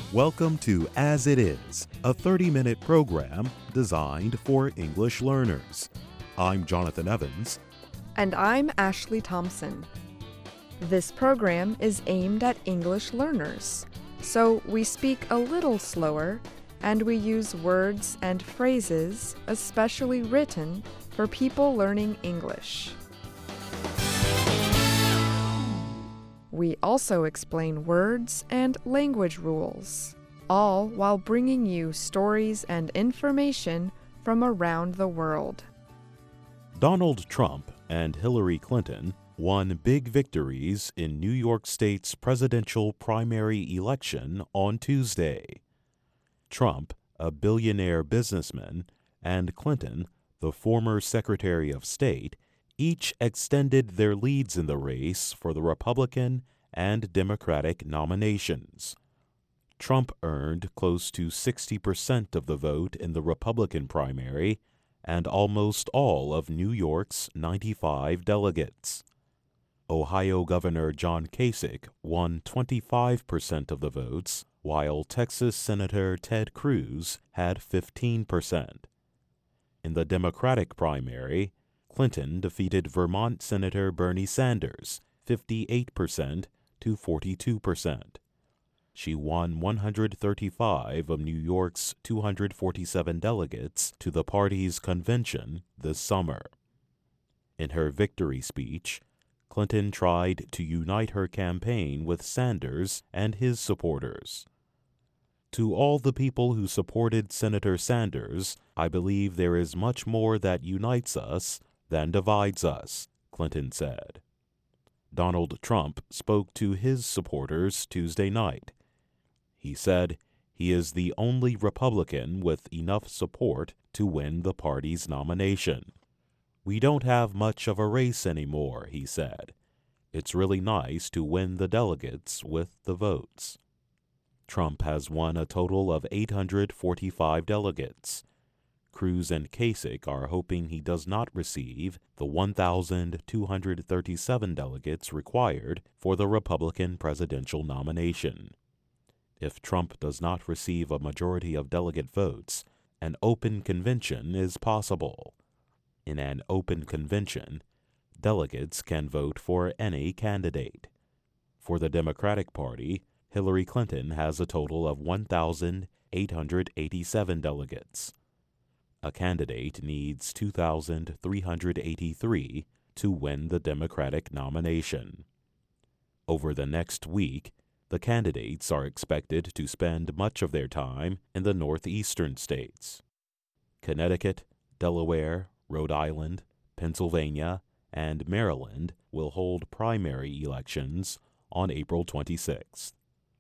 Welcome to As It Is, a 30-minute program designed for English learners. I'm Jonathan Evans. And I'm Ashley Thompson. This program is aimed at English learners, so we speak a little slower and we use words and phrases especially written for people learning English. We also explain words and language rules, all while bringing you stories and information from around the world. Donald Trump and Hillary Clinton won big victories in New York State's presidential primary election on Tuesday. Trump, a billionaire businessman, and Clinton, the former Secretary of State, each extended their leads in the race for the Republican and Democratic nominations. Trump earned close to 60% of the vote in the Republican primary and almost all of New York's 95 delegates. Ohio Governor John Kasich won 25% of the votes, while Texas Senator Ted Cruz had 15%. In the Democratic primary, Clinton defeated Vermont Senator Bernie Sanders 58% to 42%. She won 135 of New York's 247 delegates to the party's convention this summer. In her victory speech, Clinton tried to unite her campaign with Sanders and his supporters. To all the people who supported Senator Sanders, I believe there is much more that unites us than divides us, Clinton said. Donald Trump spoke to his supporters Tuesday night. He said he is the only Republican with enough support to win the party's nomination. "We don't have much of a race anymore," he said. "It's really nice to win the delegates with the votes." Trump has won a total of 845 delegates. Cruz and Kasich are hoping he does not receive the 1,237 delegates required for the Republican presidential nomination. If Trump does not receive a majority of delegate votes, an open convention is possible. In an open convention, delegates can vote for any candidate. For the Democratic Party, Hillary Clinton has a total of 1,887 delegates. A candidate needs 2,383 to win the Democratic nomination. Over the next week, the candidates are expected to spend much of their time in the northeastern states. Connecticut, Delaware, Rhode Island, Pennsylvania, and Maryland will hold primary elections on April 26th.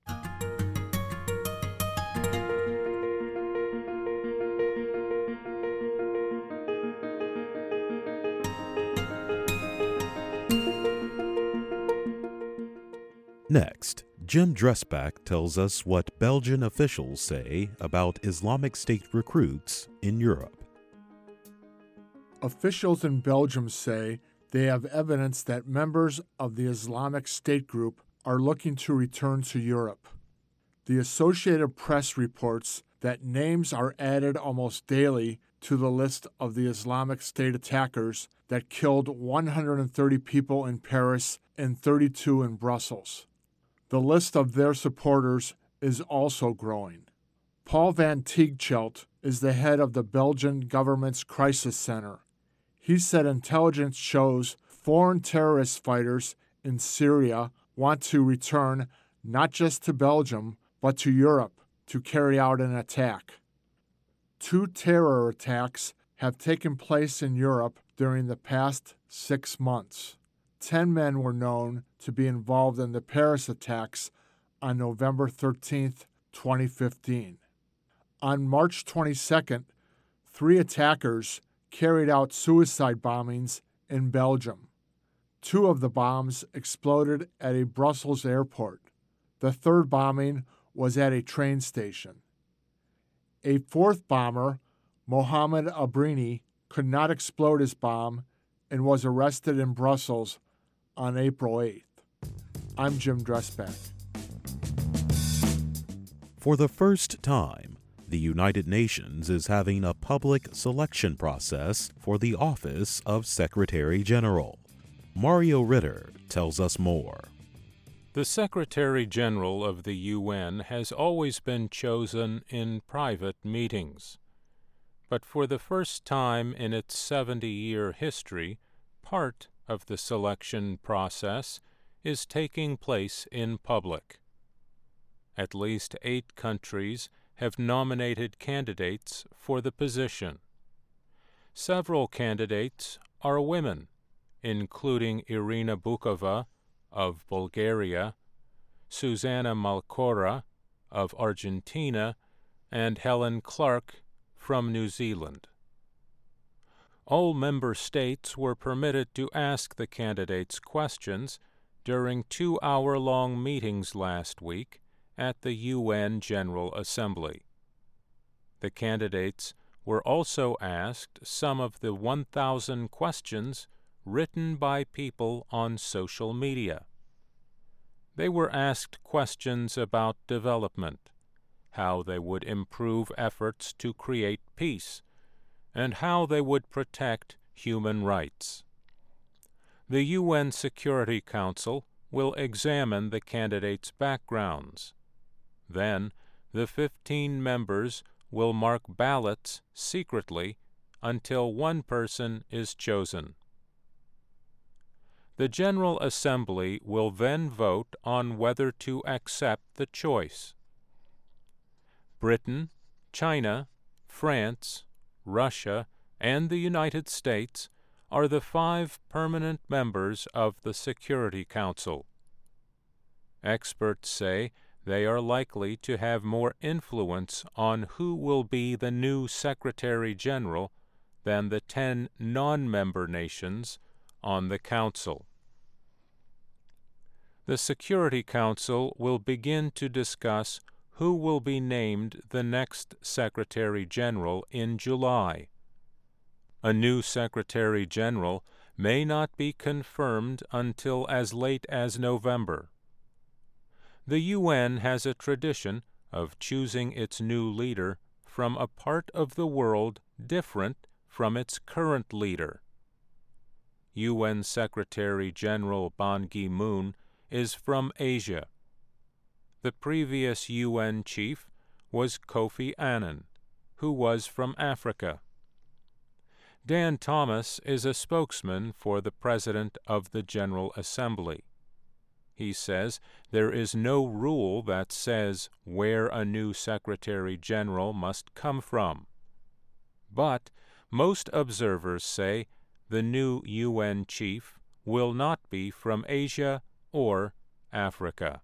Next, Jim Dressback tells us what Belgian officials say about Islamic State recruits in Europe. Officials in Belgium say they have evidence that members of the Islamic State group are looking to return to Europe. The Associated Press reports that names are added almost daily to the list of the Islamic State attackers that killed 130 people in Paris and 32 in Brussels. The list of their supporters is also growing. Paul van Tiegchelt is the head of the Belgian government's crisis center. He said intelligence shows foreign terrorist fighters in Syria want to return not just to Belgium, but to Europe to carry out an attack. 2 terror attacks have taken place in Europe during the past 6 months. 10 men were known to be involved in the Paris attacks on November 13, 2015. On March 22nd, 3 attackers carried out suicide bombings in Belgium. 2 of the bombs exploded at a Brussels airport. The 3rd bombing was at a train station. A 4th bomber, Mohamed Abrini, could not explode his bomb and was arrested in Brussels on April 8th. I'm Jim Dressback. For the first time, the United Nations is having a public selection process for the office of Secretary General. Mario Ritter tells us more. The Secretary General of the UN has always been chosen in private meetings. But for the first time in its 70-year history, part of the selection process is taking place in public. At least 8 countries have nominated candidates for the position. Several candidates are women, including Irina Bokova of Bulgaria, Susanna Malcorra of Argentina, and Helen Clark from New Zealand. All member states were permitted to ask the candidates questions during 2-hour-long meetings last week at the UN General Assembly. The candidates were also asked some of the 1,000 questions written by people on social media. They were asked questions about development, how they would improve efforts to create peace, and how they would protect human rights. The UN Security Council will examine the candidates' backgrounds. Then, the 15 members will mark ballots secretly until one person is chosen. The General Assembly will then vote on whether to accept the choice. Britain, China, France, Russia, and the United States are the 5 permanent members of the Security Council. Experts say they are likely to have more influence on who will be the new Secretary General than the 10 non-member nations on the Council. The Security Council will begin to discuss who will be named the next Secretary General in July. A new Secretary General may not be confirmed until as late as November. The UN has a tradition of choosing its new leader from a part of the world different from its current leader. UN Secretary General Ban Ki-moon is from Asia. The previous UN chief was Kofi Annan, who was from Africa. Dan Thomas is a spokesman for the President of the General Assembly. He says there is no rule that says where a new Secretary General must come from. But most observers say the new UN chief will not be from Asia or Africa.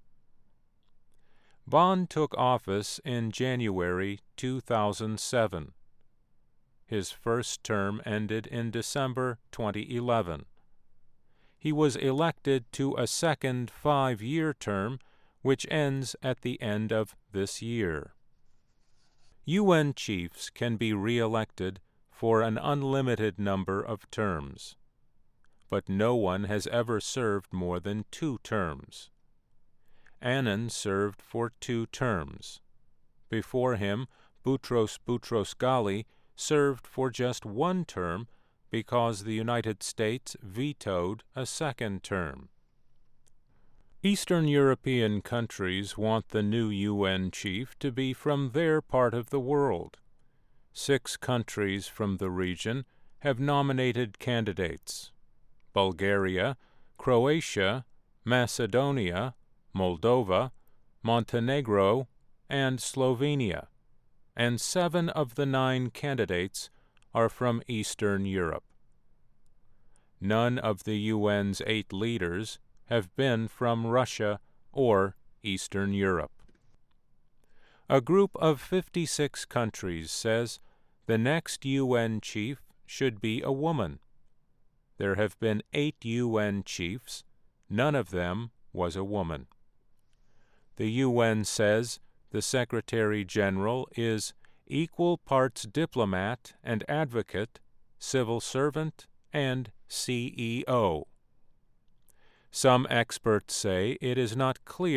Ban took office in January 2007. His first term ended in December 2011. He was elected to a second 5-year term, which ends at the end of this year. UN chiefs can be re-elected for an unlimited number of terms, but no one has ever served more than 2 terms. Annan served for 2 terms. Before him, Boutros Boutros-Ghali served for just 1 term because the United States vetoed a 2nd term. Eastern European countries want the new UN chief to be from their part of the world. 6 countries from the region have nominated candidates: Bulgaria, Croatia, Macedonia, Moldova, Montenegro, and Slovenia, and 7 of the 9 candidates are from Eastern Europe. None of the UN's 8 leaders have been from Russia or Eastern Europe. A group of 56 countries says the next UN chief should be a woman. There have been 8 UN chiefs. None of them was a woman. The UN says the Secretary General is equal parts diplomat and advocate, civil servant, and CEO. Some experts say it is not clear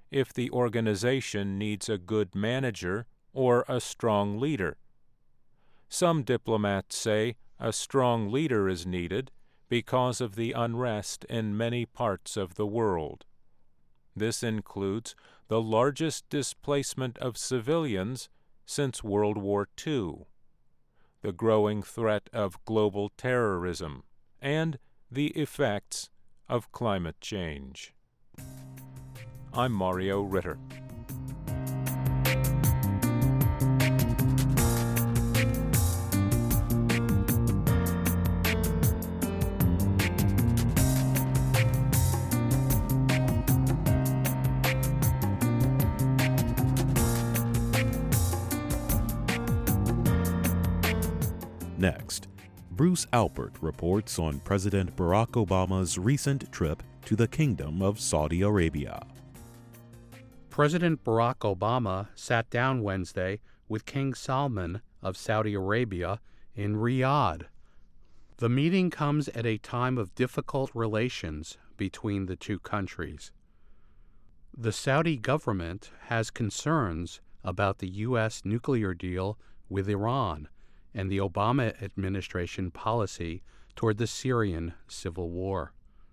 if the organization needs a good manager or a strong leader. Some diplomats say a strong leader is needed because of the unrest in many parts of the world. This includes the largest displacement of civilians since World War II, the growing threat of global terrorism, and the effects of climate change. I'm Mario Ritter. Next, Bruce Alpert reports on President Barack Obama's recent trip to the Kingdom of Saudi Arabia. President Barack Obama sat down Wednesday with King Salman of Saudi Arabia in Riyadh. The meeting comes at a time of difficult relations between the two countries. The Saudi government has concerns about the U.S. nuclear deal with Iran and the Obama administration policy toward the Syrian civil war.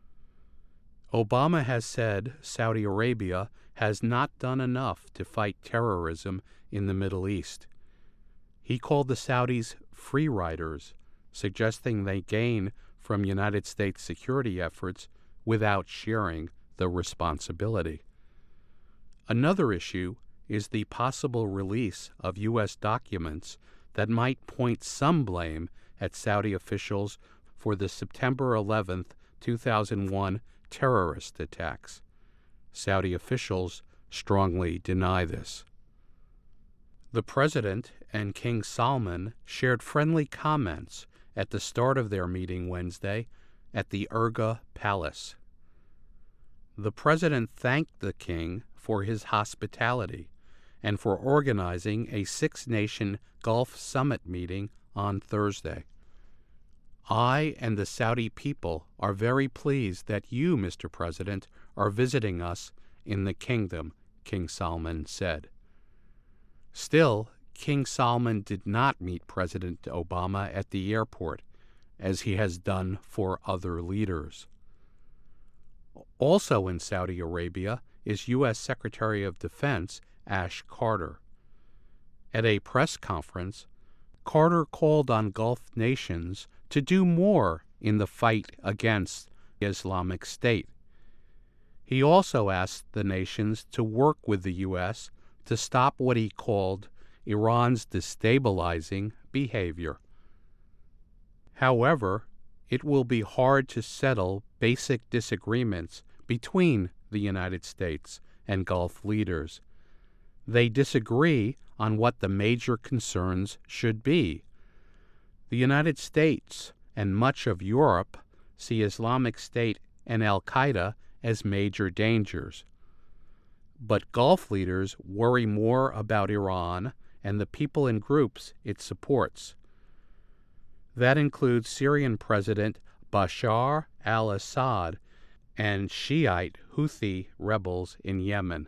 Obama has said Saudi Arabia has not done enough to fight terrorism in the Middle East. He called the Saudis free riders, suggesting they gain from United States security efforts without sharing the responsibility. Another issue is the possible release of U.S. documents that might point some blame at Saudi officials for the September 11, 2001 terrorist attacks. Saudi officials strongly deny this. The President and King Salman shared friendly comments at the start of their meeting Wednesday at the Urga Palace. The President thanked the King for his hospitality and for organizing a six-nation Gulf Summit meeting on Thursday. I and the Saudi people are very pleased that you, Mr. President, are visiting us in the kingdom, King Salman said. Still, King Salman did not meet President Obama at the airport, as he has done for other leaders. Also in Saudi Arabia is U.S. Secretary of Defense Ash Carter. At a press conference, Carter called on Gulf nations to do more in the fight against Islamic State. He also asked the nations to work with the U.S. to stop what he called Iran's destabilizing behavior. However, it will be hard to settle basic disagreements between the United States and Gulf leaders. They disagree on what the major concerns should be. The United States and much of Europe see Islamic State and al-Qaeda as major dangers. But Gulf leaders worry more about Iran and the people and groups it supports. That includes Syrian President Bashar al-Assad and Shiite Houthi rebels in Yemen.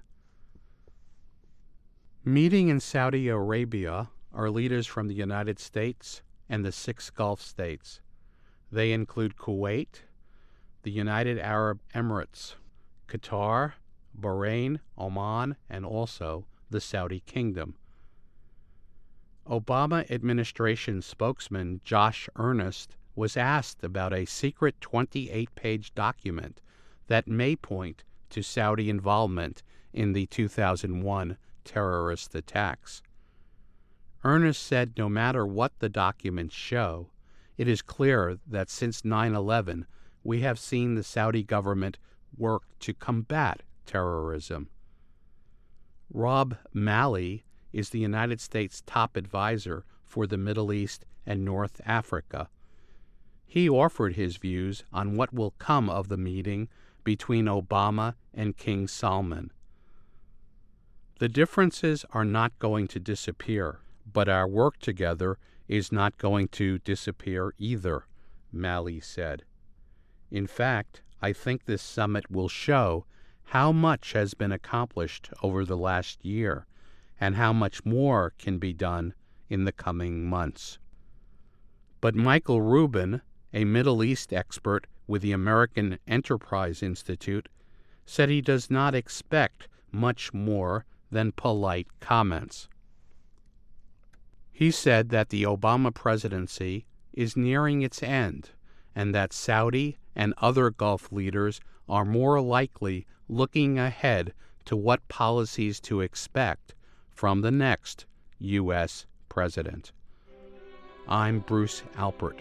Meeting in Saudi Arabia are leaders from the United States and the 6 Gulf states. They include Kuwait, the United Arab Emirates, Qatar, Bahrain, Oman, and also the Saudi Kingdom. Obama administration spokesman Josh Earnest was asked about a secret 28-page document that may point to Saudi involvement in the 2001 terrorist attacks. Earnest said no matter what the documents show, it is clear that since 9/11 we have seen the Saudi government work to combat terrorism. Rob Malley is the United States top advisor for the Middle East and North Africa. He offered his views on what will come of the meeting between Obama and King Salman. The differences are not going to disappear, but our work together is not going to disappear either, Malley said. In fact, I think this summit will show how much has been accomplished over the last year and how much more can be done in the coming months. But Michael Rubin, a Middle East expert with the American Enterprise Institute, said he does not expect much more than polite comments. He said that the Obama presidency is nearing its end and that Saudi and other Gulf leaders are more likely looking ahead to what policies to expect from the next U.S. president. I'm Bruce Alpert.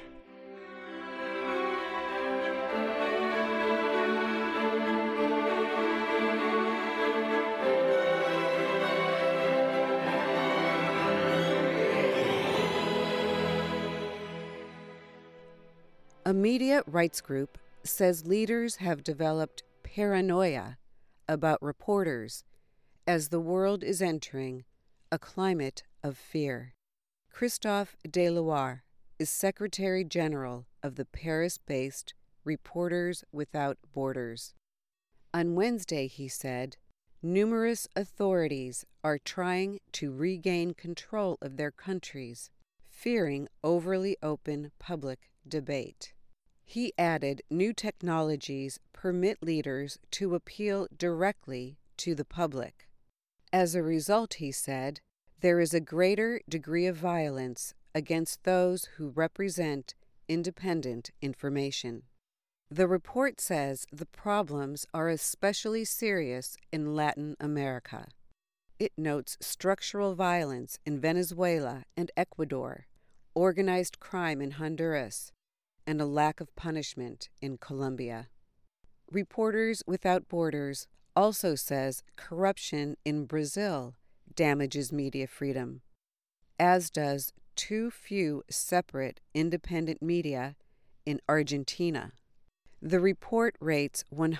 A media rights group says leaders have developed paranoia about reporters as the world is entering a climate of fear. Christophe Deloire is Secretary General of the Paris-based Reporters Without Borders. On Wednesday, he said, numerous authorities are trying to regain control of their countries, fearing overly open public debate. He added new technologies permit leaders to appeal directly to the public. As a result, he said, there is a greater degree of violence against those who represent independent information. The report says the problems are especially serious in Latin America. It notes structural violence in Venezuela and Ecuador, organized crime in Honduras, and a lack of punishment in Colombia. Reporters Without Borders also says corruption in Brazil damages media freedom, as does too few separate independent media in Argentina. The report rates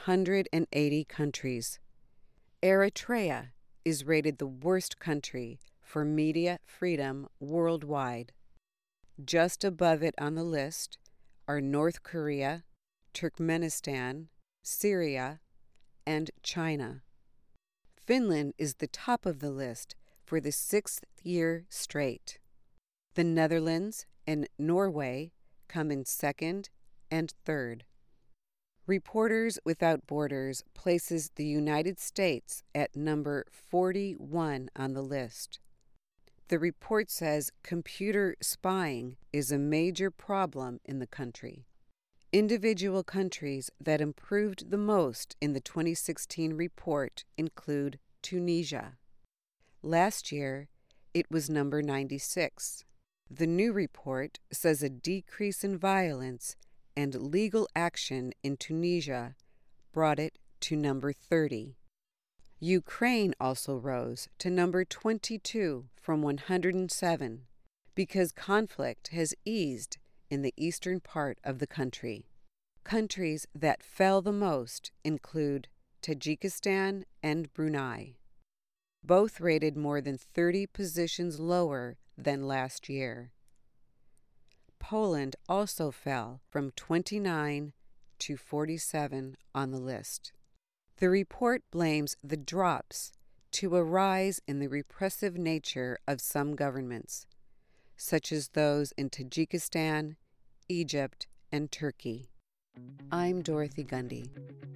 180 countries. Eritrea is rated the worst country for media freedom worldwide. Just above it on the list are North Korea, Turkmenistan, Syria, and China. Finland is the top of the list for the 6th year straight. The Netherlands and Norway come in 2nd and 3rd. Reporters Without Borders places the United States at number 41 on the list. The report says computer spying is a major problem in the country. Individual countries that improved the most in the 2016 report include Tunisia. Last year, it was number 96. The new report says a decrease in violence and legal action in Tunisia brought it to number 30. Ukraine also rose to number 22 from 107 because conflict has eased in the eastern part of the country. Countries that fell the most include Tajikistan and Brunei, both rated more than 30 positions lower than last year. Poland also fell from 29 to 47 on the list. The report blames the drops to a rise in the repressive nature of some governments, such as those in Tajikistan, Egypt, and Turkey. I'm Dorothy Gundy.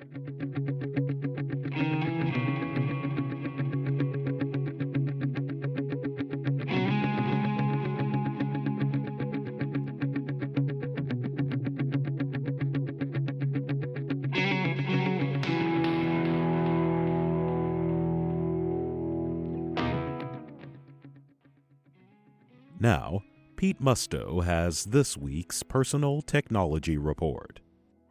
Now, Pete Musto has this week's Personal Technology Report.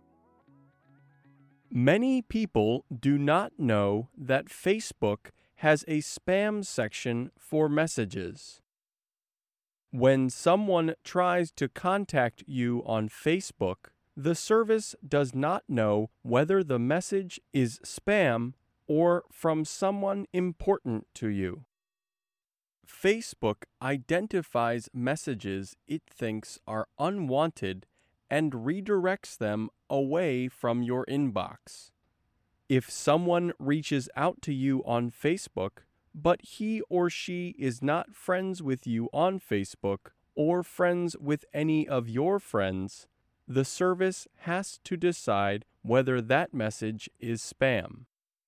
Many people do not know that Facebook has a spam section for messages. When someone tries to contact you on Facebook, the service does not know whether the message is spam or from someone important to you. Facebook identifies messages it thinks are unwanted and redirects them away from your inbox. If someone reaches out to you on Facebook, but he or she is not friends with you on Facebook or friends with any of your friends, the service has to decide whether that message is spam.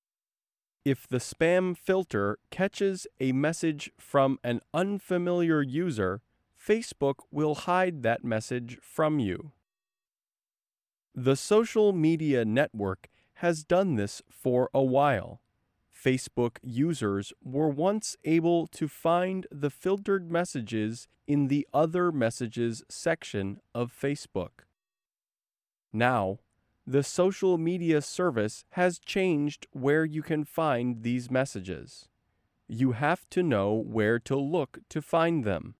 If the spam filter catches a message from an unfamiliar user, Facebook will hide that message from you. The social media network has done this for a while. Facebook users were once able to find the filtered messages in the Other Messages section of Facebook. Now, the social media service has changed where you can find these messages. You have to know where to look to find them.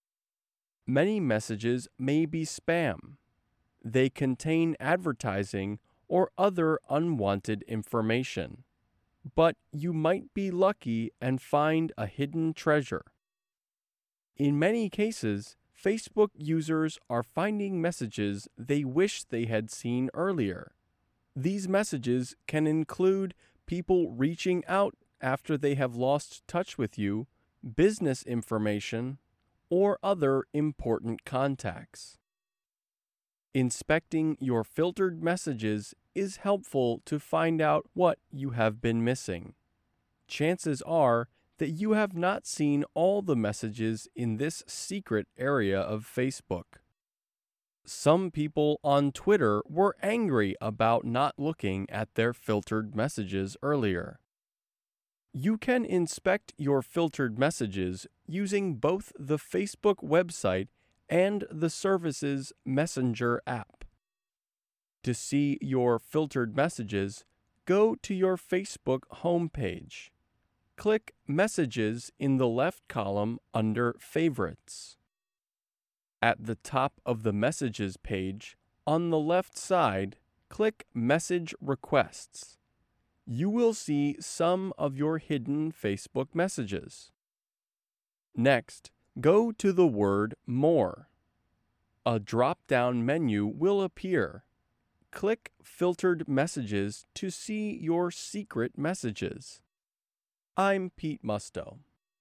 Many messages may be spam. They contain advertising or other unwanted information. But you might be lucky and find a hidden treasure. In many cases, Facebook users are finding messages they wish they had seen earlier. These messages can include people reaching out after they have lost touch with you, business information, or other important contacts. Inspecting your filtered messages is helpful to find out what you have been missing. Chances are that you have not seen all the messages in this secret area of Facebook. Some people on Twitter were angry about not looking at their filtered messages earlier. You can inspect your filtered messages using both the Facebook website and the service's Messenger app. To see your filtered messages, go to your Facebook homepage. Click Messages in the left column under Favorites. At the top of the Messages page, on the left side, click Message Requests. You will see some of your hidden Facebook messages. Next, go to the word More. A drop-down menu will appear. Click Filtered Messages to see your secret messages. I'm Pete Musto.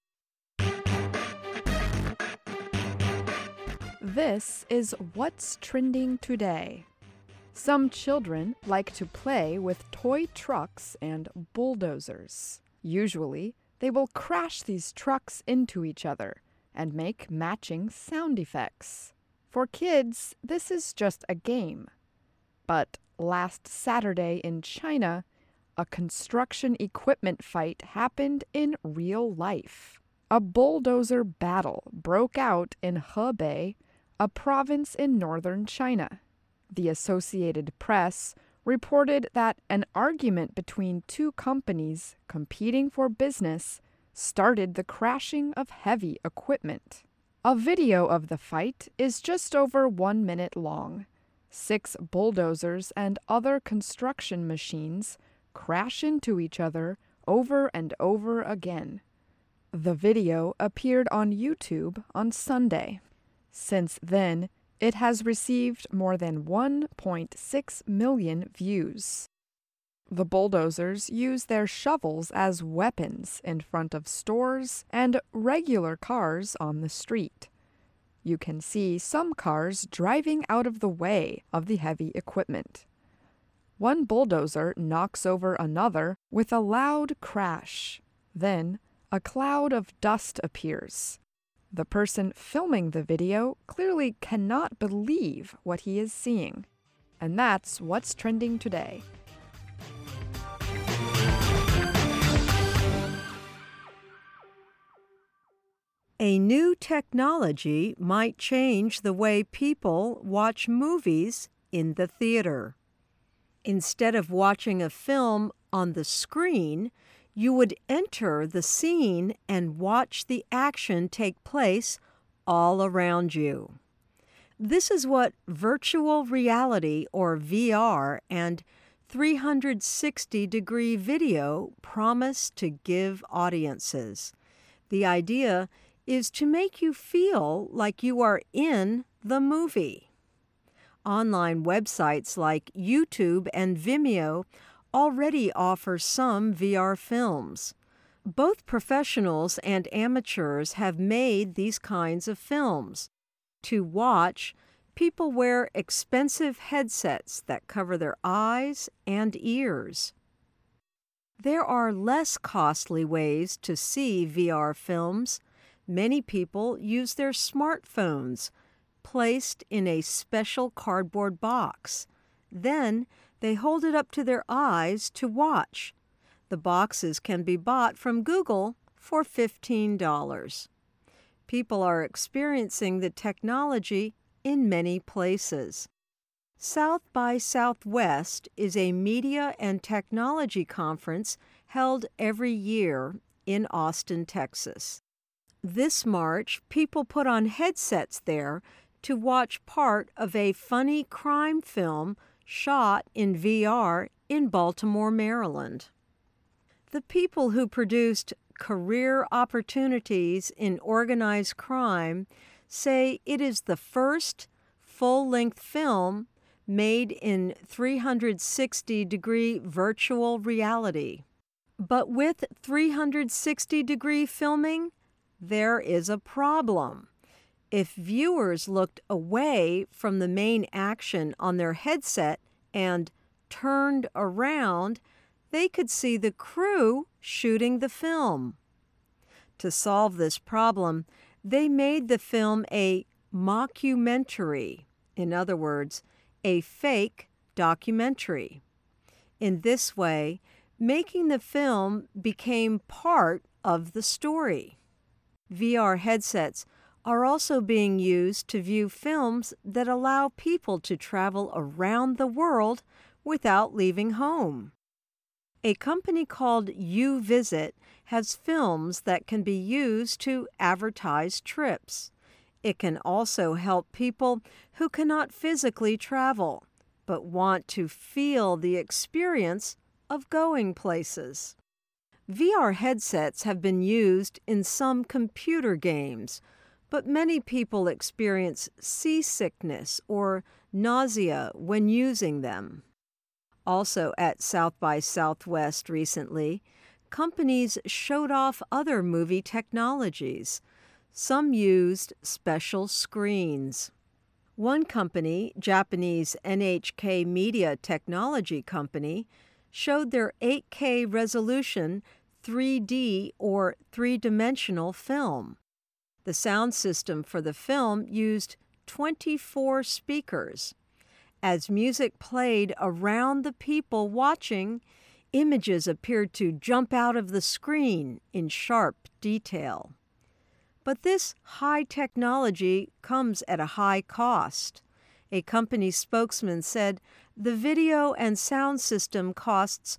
This is What's Trending Today. Some children like to play with toy trucks and bulldozers. Usually, they will crash these trucks into each other and make matching sound effects. For kids, this is just a game. But last Saturday in China, a construction equipment fight happened in real life. A bulldozer battle broke out in Hebei, a province in northern China. The Associated Press reported that an argument between two companies competing for business started the crashing of heavy equipment. A video of the fight is just over 1 minute long. 6 bulldozers and other construction machines crash into each other over and over again. The video appeared on YouTube on Sunday. Since then, it has received more than 1.6 million views. The bulldozers use their shovels as weapons in front of stores and regular cars on the street. You can see some cars driving out of the way of the heavy equipment. One bulldozer knocks over another with a loud crash. Then, a cloud of dust appears. The person filming the video clearly cannot believe what he is seeing. And that's what's trending today. A new technology might change the way people watch movies in the theater. Instead of watching a film on the screen, you would enter the scene and watch the action take place all around you. This is what virtual reality, or VR, and 360-degree video promise to give audiences. The idea is to make you feel like you are in the movie. Online websites like YouTube and Vimeo already offer some VR films. Both professionals and amateurs have made these kinds of films. To watch, people wear expensive headsets that cover their eyes and ears. There are less costly ways to see VR films. Many people use their smartphones, placed in a special cardboard box. Then they hold it up to their eyes to watch. The boxes can be bought from Google for $15. People are experiencing the technology in many places. South by Southwest is a media and technology conference held every year in Austin, Texas. This March, people put on headsets there to watch part of a funny crime film shot in VR in Baltimore, Maryland. The people who produced Career Opportunities in Organized Crime say it is the first full-length film made in 360-degree virtual reality. But with 360-degree filming, there is a problem. If viewers looked away from the main action on their headset and turned around, they could see the crew shooting the film. To solve this problem, they made the film a mockumentary, in other words, a fake documentary. In this way, making the film became part of the story. VR headsets are also being used to view films that allow people to travel around the world without leaving home. A company called YouVisit has films that can be used to advertise trips. It can also help people who cannot physically travel, but want to feel the experience of going places. VR headsets have been used in some computer games, but many people experience seasickness or nausea when using them. Also at South by Southwest recently, companies showed off other movie technologies. Some used special screens. One company, Japanese NHK Media Technology Company, showed their 8K resolution 3D or three-dimensional film. The sound system for the film used 24 speakers. As music played around the people watching, images appeared to jump out of the screen in sharp detail. But this high technology comes at a high cost. A company spokesman said the video and sound system costs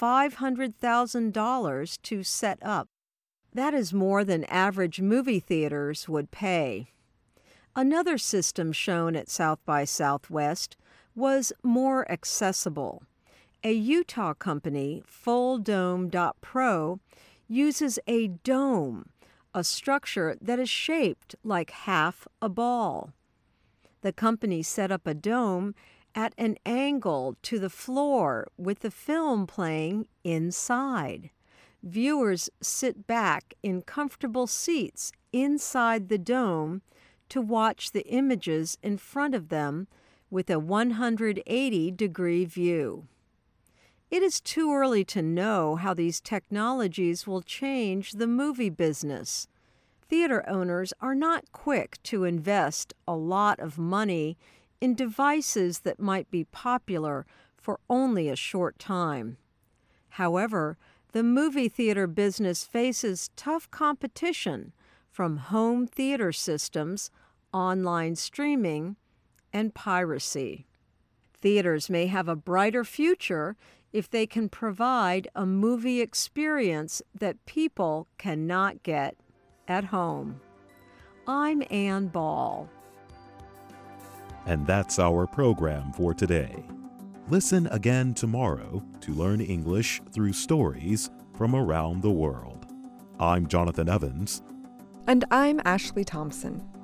$500,000 to set up. That is more than average movie theaters would pay. Another system shown at South by Southwest was more accessible. A Utah company, FullDome.pro, uses a dome, a structure that is shaped like half a ball. The company set up a dome at an angle to the floor with the film playing inside. Viewers sit back in comfortable seats inside the dome to watch the images in front of them with a 180-degree view. It is too early to know how these technologies will change the movie business. Theater owners are not quick to invest a lot of money in devices that might be popular for only a short time. However, the movie theater business faces tough competition from home theater systems, online streaming, and piracy. Theaters may have a brighter future if they can provide a movie experience that people cannot get at home. I'm Ann Ball. And that's our program for today. Listen again tomorrow to learn English through stories from around the world. I'm Jonathan Evans. And I'm Ashley Thompson.